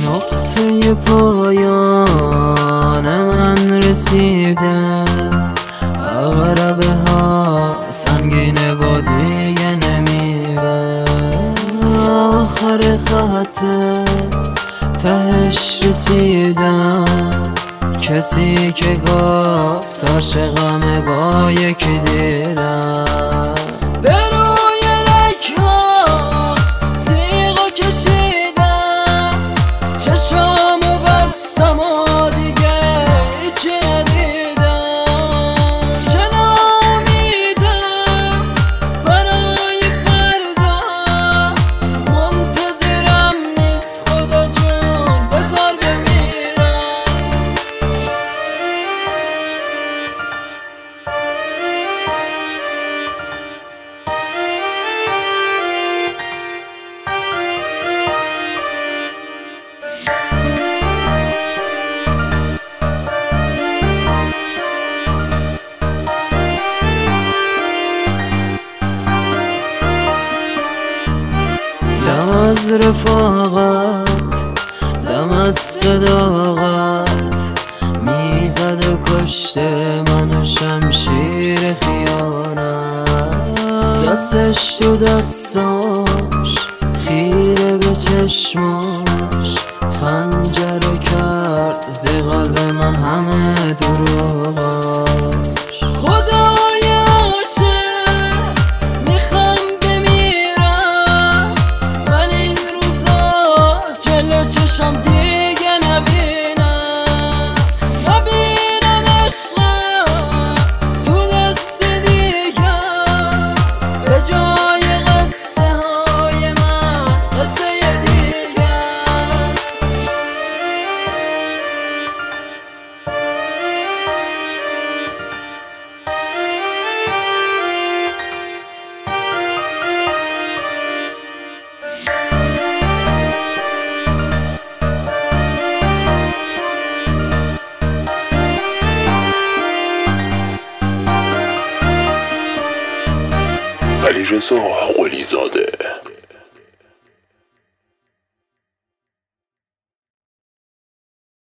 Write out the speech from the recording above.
نقطه پایان من رسیده، عقربه ها سنگین و دیگه نمیره. آخر خط تهش رسیدم، کسی که گفت عاشقمه با یکی دیدم. به روی رگ‌ها تیغو کشیدم، چشامو بستم و دیگه هیچی ندیدم. چه ناامیدم برای فردا، منتظرم نیست خدا جون بذار بمیرم. دم از رفاقت، دم از صداقت، میزد و کشته منو شمشیر خیانت. دستش تو دستاش، خیره به چشماش، خنجر کرد به قلب من همه دروغاش. خدای عاشق میخوام بمیرم، من این روزا جلو چشم دیگه نبینم. نبینم عشقم تو دست دیگه است، به جای قصه های من قصه دیگه است. علیرضا قلی زاده.